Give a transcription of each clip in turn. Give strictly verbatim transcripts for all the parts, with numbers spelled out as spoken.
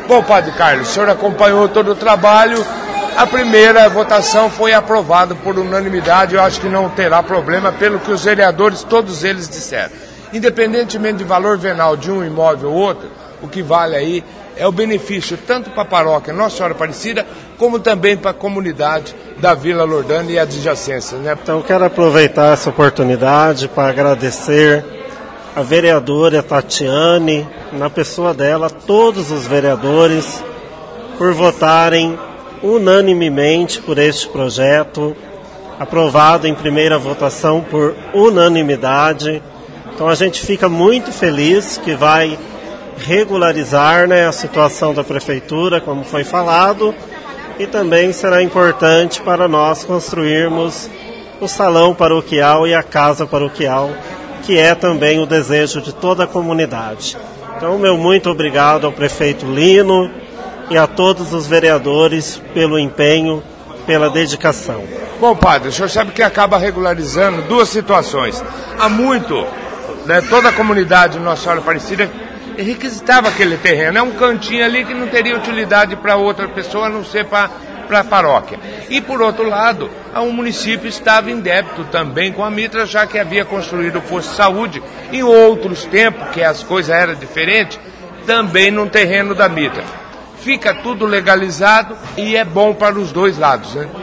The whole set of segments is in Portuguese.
Bom, Padre Carlos, o senhor acompanhou todo o trabalho. A primeira votação foi aprovada por unanimidade. Eu acho que não terá problema, pelo que os vereadores, todos eles disseram. Independentemente do valor venal de um imóvel ou outro, o que vale aí é o benefício tanto para a paróquia Nossa Senhora Aparecida, como também para a comunidade da Vila Lordânia e adjacências, né? Então, quero aproveitar essa oportunidade para agradecer a vereadora Tatiane, na pessoa dela, todos os vereadores, por votarem unanimemente por este projeto, aprovado em primeira votação por unanimidade. Então a gente fica muito feliz que vai regularizar, né, a situação da prefeitura, como foi falado, e também será importante para nós construirmos o salão paroquial e a casa paroquial, que é também o desejo de toda a comunidade. Então, meu muito obrigado ao prefeito Lino e a todos os vereadores pelo empenho, pela dedicação. Bom, padre, o senhor sabe que acaba regularizando duas situações. Há muito, né, toda a comunidade Nossa Senhora Aparecida requisitava aquele terreno. É um cantinho ali que não teria utilidade para outra pessoa, a não ser para para a paróquia. E, por outro lado, o município estava em débito também com a Mitra, já que havia construído o posto de saúde em outros tempos, que as coisas eram diferentes, também no terreno da Mitra. Fica tudo legalizado e é bom para os dois lados, né?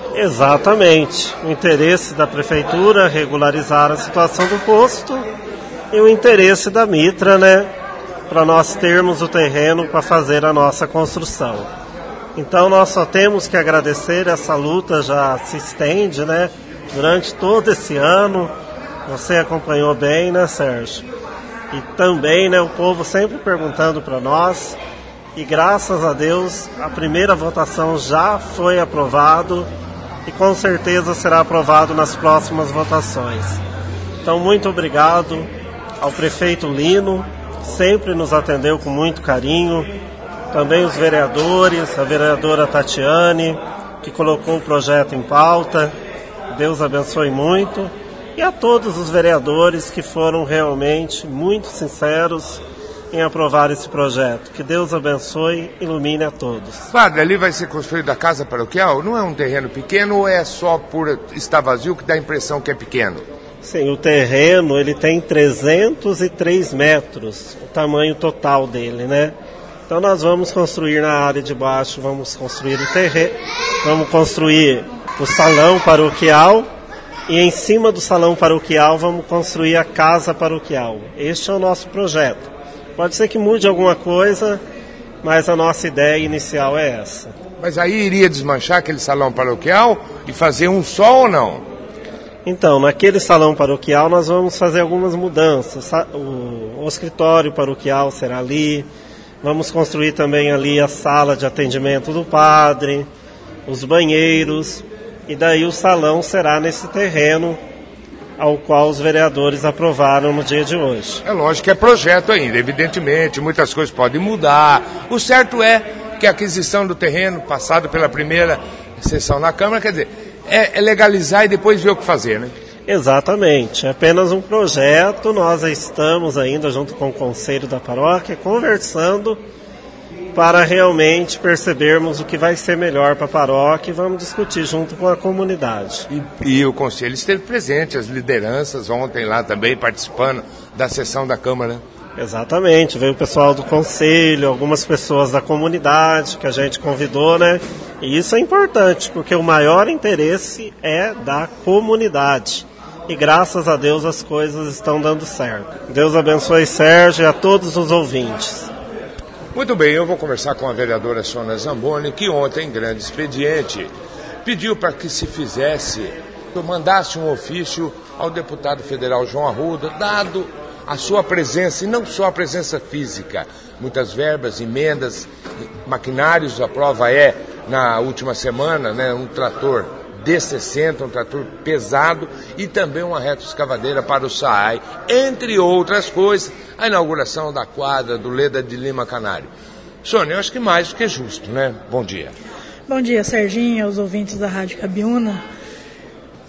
Exatamente. O interesse da prefeitura é regularizar a situação do posto e o interesse da Mitra, né, para nós termos o terreno para fazer a nossa construção. Então nós só temos que agradecer, essa luta já se estende, né, durante todo esse ano. Você acompanhou bem, né, Sérgio? E também, né, o povo sempre perguntando para nós, e graças a Deus a primeira votação já foi aprovado e com certeza será aprovado nas próximas votações. Então muito obrigado ao prefeito Lino, sempre nos atendeu com muito carinho. Também os vereadores, a vereadora Tatiane, que colocou o projeto em pauta. Deus abençoe muito. E a todos os vereadores que foram realmente muito sinceros em aprovar esse projeto. Que Deus abençoe e ilumine a todos. Padre, ali vai ser construída a casa paroquial? Não é um terreno pequeno ou é só por estar vazio que dá a impressão que é pequeno? Sim, o terreno ele tem trezentos e três metros, o tamanho total dele, né? Então nós vamos construir na área de baixo, vamos construir o terreno, vamos construir o salão paroquial e em cima do salão paroquial vamos construir a casa paroquial. Este é o nosso projeto. Pode ser que mude alguma coisa, mas a nossa ideia inicial é essa. Mas aí iria desmanchar aquele salão paroquial e fazer um só ou não? Então, naquele salão paroquial nós vamos fazer algumas mudanças. O, o escritório paroquial será ali. Vamos construir também ali a sala de atendimento do padre, os banheiros, e daí o salão será nesse terreno ao qual os vereadores aprovaram no dia de hoje. É lógico que é projeto ainda, evidentemente, muitas coisas podem mudar. O certo é que a aquisição do terreno, passado pela primeira sessão na Câmara, quer dizer, é legalizar e depois ver o que fazer, né? Exatamente, é apenas um projeto, nós estamos ainda junto com o Conselho da Paróquia conversando para realmente percebermos o que vai ser melhor para a paróquia e vamos discutir junto com a comunidade. E, e o Conselho esteve presente, as lideranças ontem lá também participando da sessão da Câmara. Exatamente, veio o pessoal do Conselho, algumas pessoas da comunidade que a gente convidou, né? E isso é importante, porque o maior interesse é da comunidade. E graças a Deus as coisas estão dando certo. Deus abençoe Sérgio e a todos os ouvintes. Muito bem, eu vou conversar com a vereadora Sônia Zamboni, que ontem, em grande expediente, pediu para que se fizesse, mandasse um ofício ao deputado federal João Arruda, dado a sua presença, e não só a presença física, muitas verbas, emendas, maquinários, a prova é, na última semana, né, um trator D sessenta, um trator pesado e também uma retroescavadeira para o S A A I, entre outras coisas, a inauguração da quadra do Leda de Lima Canário. Sônia, eu acho que mais do que justo, né? Bom dia. Bom dia, Serginho, aos ouvintes da Rádio Cabiúna.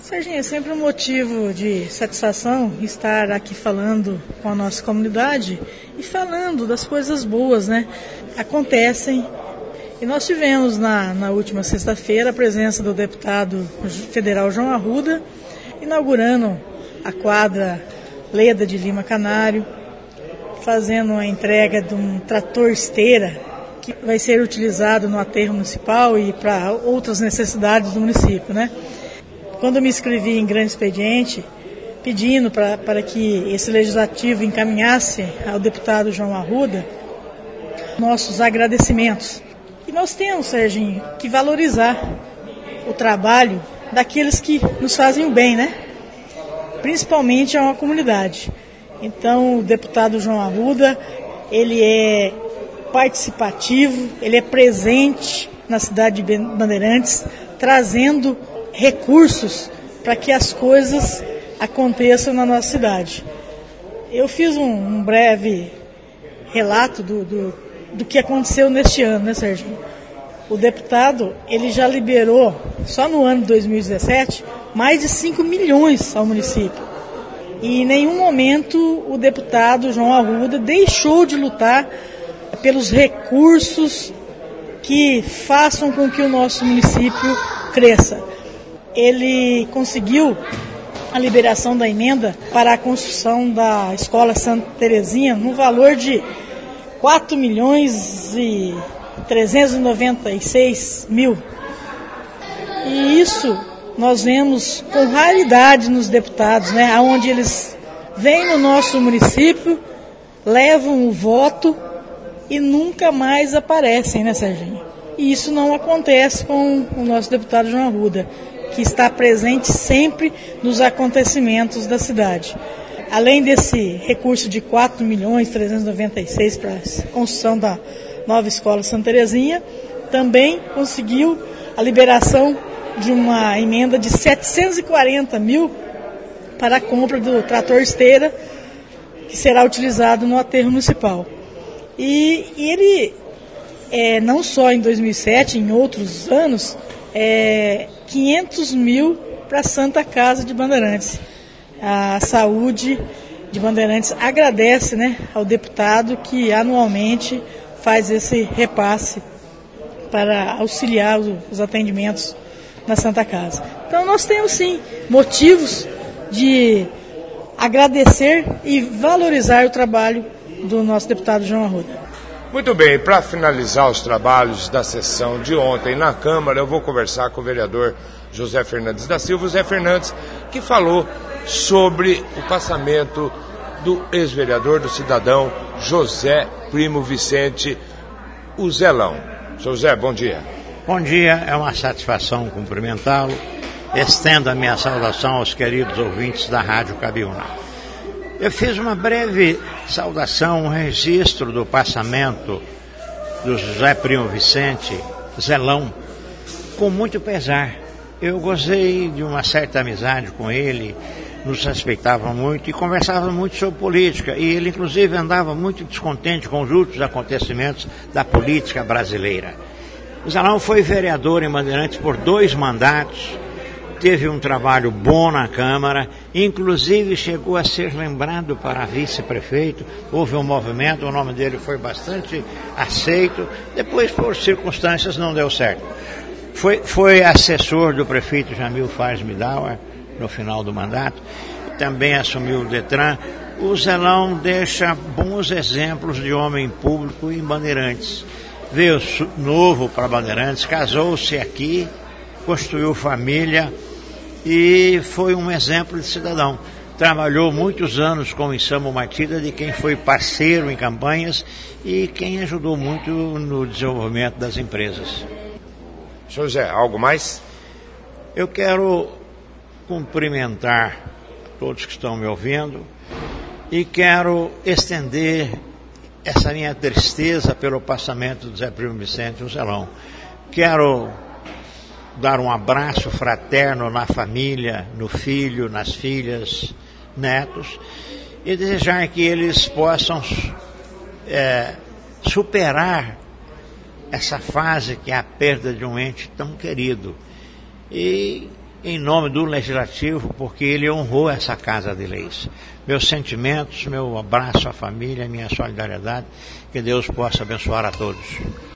Serginho, é sempre um motivo de satisfação estar aqui falando com a nossa comunidade e falando das coisas boas, né? Acontecem. E nós tivemos na, na última sexta-feira a presença do deputado federal João Arruda, inaugurando a quadra Leda de Lima Canário, fazendo a entrega de um trator esteira que vai ser utilizado no aterro municipal e para outras necessidades do município, né? Quando eu me inscrevi em grande expediente, pedindo pra, para que esse legislativo encaminhasse ao deputado João Arruda nossos agradecimentos. E nós temos, Serginho, que valorizar o trabalho daqueles que nos fazem o bem, né? Principalmente a uma comunidade. Então, o deputado João Arruda, ele é participativo, ele é presente na cidade de Bandeirantes, trazendo recursos para que as coisas aconteçam na nossa cidade. Eu fiz um, um breve relato do, do, do que aconteceu neste ano, né, Serginho? O deputado, ele já liberou, só no ano de dois mil e dezessete, mais de cinco milhões ao município. E em nenhum momento o deputado João Arruda deixou de lutar pelos recursos que façam com que o nosso município cresça. Ele conseguiu a liberação da emenda para a construção da Escola Santa Terezinha no valor de quatro milhões e trezentos e noventa e seis mil. E isso nós vemos com raridade nos deputados, né? Onde eles vêm no nosso município, levam o voto e nunca mais aparecem, né, Serginho? E isso não acontece com o nosso deputado João Arruda, que está presente sempre nos acontecimentos da cidade. Além desse recurso de quatro milhões trezentos e noventa e seis para a construção da nova Escola Santa Terezinha, também conseguiu a liberação de uma emenda de setecentos e quarenta mil para a compra do trator esteira, que será utilizado no aterro municipal. E, e ele, é, não só em dois mil e sete, em outros anos, é, quinhentos mil para a Santa Casa de Bandeirantes. A saúde de Bandeirantes agradece, né, ao deputado que anualmente faz esse repasse para auxiliar os, os atendimentos na Santa Casa. Então nós temos sim motivos de agradecer e valorizar o trabalho do nosso deputado João Arruda. Muito bem, para finalizar os trabalhos da sessão de ontem na Câmara, eu vou conversar com o vereador José Fernandes da Silva, José Fernandes, que falou sobre o passamento do ex-vereador, do cidadão José Primo Vicente, o Zelão. José, bom dia. Bom dia, é uma satisfação cumprimentá-lo. Estendo a minha saudação aos queridos ouvintes da Rádio Cabiúna. Eu fiz uma breve saudação, um registro do passamento do José Primo Vicente, Zelão, com muito pesar. Eu gozei de uma certa amizade com ele, nos respeitava muito e conversava muito sobre política. E ele, inclusive, andava muito descontente com os últimos acontecimentos da política brasileira. O Zelão foi vereador em Bandeirantes por dois mandatos, teve um trabalho bom na Câmara, inclusive chegou a ser lembrado para vice-prefeito, houve um movimento, o nome dele foi bastante aceito, depois por circunstâncias não deu certo. Foi, foi assessor do prefeito Jamil Fares Midauer no final do mandato, também assumiu o Detran. O Zelão deixa bons exemplos de homem público em Bandeirantes. Veio novo para Bandeirantes, casou-se aqui, construiu família e foi um exemplo de cidadão. Trabalhou muitos anos com o Insamo Matida, de quem foi parceiro em campanhas e quem ajudou muito no desenvolvimento das empresas. José, algo mais? Eu quero cumprimentar todos que estão me ouvindo e quero estender essa minha tristeza pelo passamento do Zé Primo Vicente, o Zelão. Quero dar um abraço fraterno na família, no filho, nas filhas, netos, e desejar que eles possam é, superar essa fase que é a perda de um ente tão querido. E em nome do Legislativo, porque ele honrou essa Casa de Leis. Meus sentimentos, meu abraço à família, minha solidariedade, que Deus possa abençoar a todos.